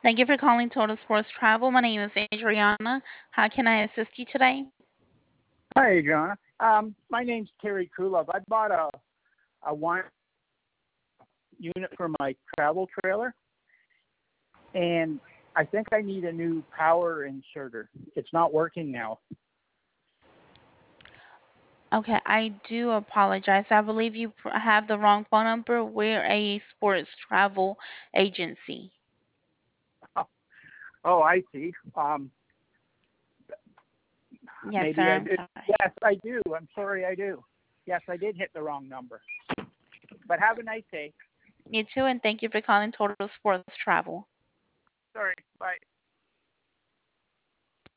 Thank you for calling Total Sports Travel. My name is Adriana. How can I assist you today? Hi, Adriana. My name's Terry Krulov. I bought a wine unit for my travel trailer, and I think I need a new power inserter. It's not working now. Okay, I do apologize. I believe you have the wrong phone number. We're a sports travel agency. Oh, I see. Yes, sir. Maybe I I'm did. sorry. Yes, I do. I'm sorry, I do. Yes, I did hit the wrong number. But have a nice day. You too, and thank you for calling Total Sports Travel. Sorry. Bye.